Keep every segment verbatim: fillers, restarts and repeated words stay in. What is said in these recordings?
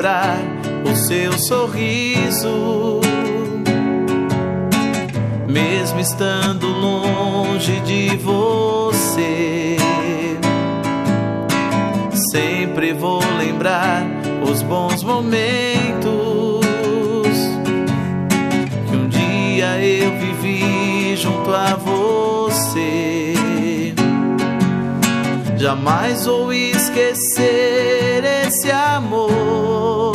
lembrar o seu sorriso, mesmo estando longe de você. Sempre vou lembrar os bons momentos que um dia eu vivi junto a você. Jamais vou esquecer esse amor,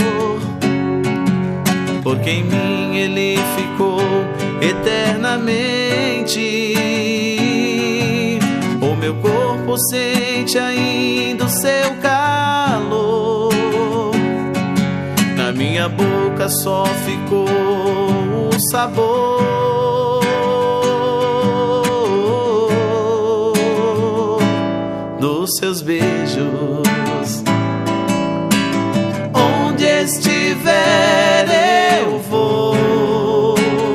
porque em mim ele ficou eternamente. O meu corpo sente ainda o seu calor, na minha boca só ficou o sabor dos seus beijos. Onde estiver eu vou,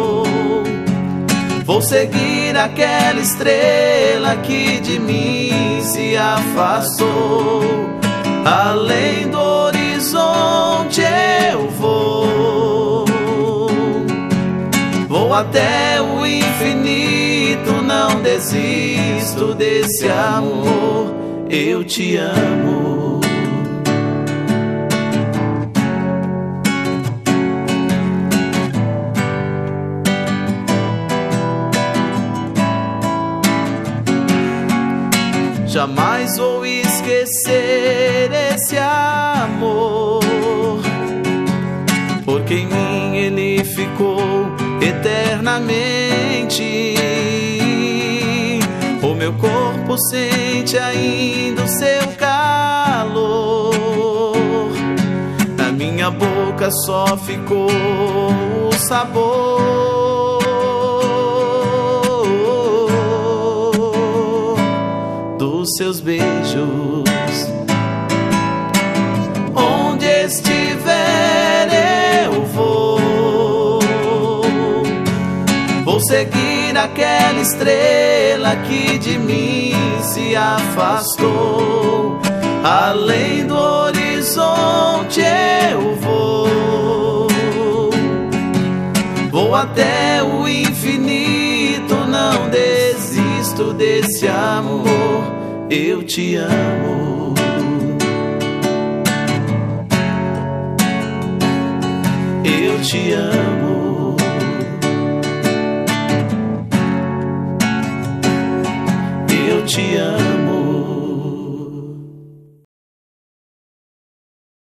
vou seguir aquela estrela que de mim se afastou. Além do horizonte eu vou, vou até o infinito, não desisto desse amor. Eu te amo. Jamais vou esquecer esse amor, porque em mim ele ficou eternamente. O meu corpo sente ainda o seu calor, na minha boca só ficou o sabor dos seus beijos. Onde estiver eu vou, vou seguir aquela estrela que de mim se afastou. Além do horizonte eu vou, vou até o infinito, não desisto desse amor. Eu te amo. Eu te amo.